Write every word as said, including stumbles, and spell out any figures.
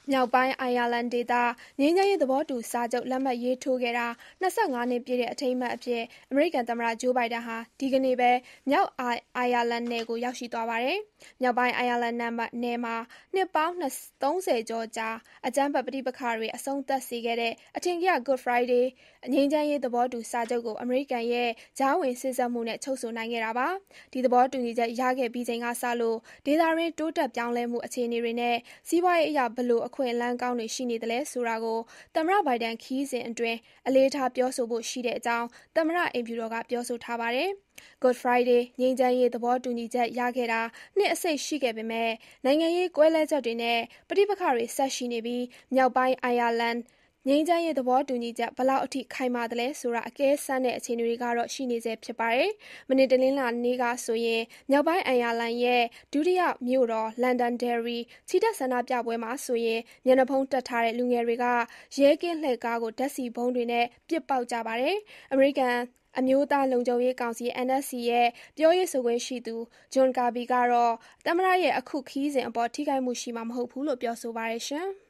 မြောက်ပိုင်းအိုင်ယာလန်ဒေသငြိမ်းချမ်းရေးသဘောတူစာချုပ်လက်မှတ်ရေးထိုးခဲ့တာ၂၅နှစ်ပြည့်တဲ့အထိမ်းအမှတ်အဖြစ်အမေရိကန်သမ္မတဂျိုးဘိုင်ဒန်ဟာဒီကနေ့ပဲမြောက်အိုင်ယာလန်နယ်ကိုရောက်ရှိသွားပါတယ်။မြောက်ပိုင်းအိုင်ယာလန်နယ်မှာနှစ်ပေါင်းသုံးဆယ်ကျော်ကြာအကြမ်းဖက်ပဋိပက္ခတွေအဆုံးသတ်စေခဲ့တဲ့အထင်ကရ Good Friday ငြိမ်းချမ်းရေးသဘောတူစာချုပ်ကိုအမေရိကန်ရဲ့ကြားဝင်စေ့စပ်မှုနဲ့ချုပ်ဆိုနိုင်ခဲ့တာပါ။ဒီသဘောတူညီချက်ရခဲ့ပြီးချိန်ကစလို့ဒေသတွင်းတိုးတက်ပြောင်းလဲမှုအခြေအနေတွေနဲ့စီးပွားရေးအရဘယ်လိုအခွင့်အလမ်းကောင်းတွေရှိနေသလဲဆိုတာကိုသမ္မတဘိုင်ဒန်ခရီးစဉ်အတွင်းအလေးထားပြောဆိုဖို့ရှိတဲ့အကြောင်းသမ္မတအိမ်ဖြူတော်ကပြောဆိုထားပါတယ်။ Good Friday ငြိမ်းချမ်းရေးသဘောတူညီချက်ရခဲ့တာနှစ်အစိတ်ရှိခဲ့ပေမဲ့နိုင်ငံရေးကွဲလွဲချက်တွေနဲ့ပဋိပက္ခတွေဆက်ရှိနေပြီးမြောက်ပိုင်းအိုင်ယာလန်ငြိမ်းချမ်းရေးသဘောတူညီချက်ဘယ်လောက်အထိခိုင်မာသလဲဆိုတာအကဲစမ်းတဲ့အခြေအနေတွေကတော့ရှိနေဆဲဖြစ်ပါတယ်။မနေ့တနင်္လာနေ့ကဆိုရင်မြောက်ပိုင်းအိုင်ယာလန်ရဲ့ဒုတိယမြို့တော် Londonderry ချီတက်ဆန္ဒပြပွဲမှာဆိုရင်မျက်နှာဖုံးတပ်ထားတဲ့လူငယ်တွေကရဲကင်းလှည့်ကားကိုဓာတ်ဆီဗုံးတွေနဲ့ပစ်ပေါက်ကြပါတယ်။အမေရိကန်အမျိုးသားလုံခြုံရေးကောင်စီ N S C ရဲ့ပြောရေးဆိုခွင့်ရှိသူ John Kirby ကတော့သမ္မတရဲ့အခုခရီးစဉ်အပေါ်ထိခိုက်မှုရှိမှာမဟုတ်ဘူးလို့ပြောဆိုပါတယ်။